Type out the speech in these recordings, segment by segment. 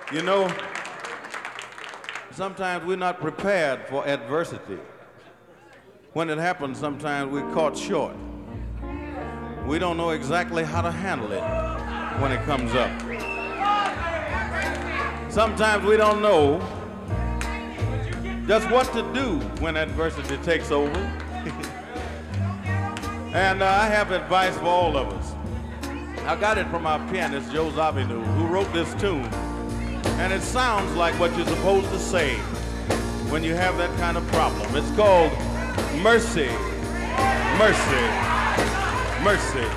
You know, sometimes we're not prepared for adversity. When it happens, sometimes we're caught short. We don't know exactly how to handle it when it comes up. Sometimes we don't know just what to do when adversity takes over. And I have advice for all of us. I got it from our pianist, Joe Zawinul, who wrote this tune. And it sounds like what you're supposed to say when you have that kind of problem. It's called Mercy, Mercy, Mercy.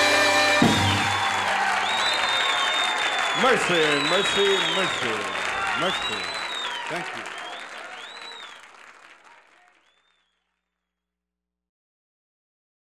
Mercy, mercy, mercy. Merciful. Thank you.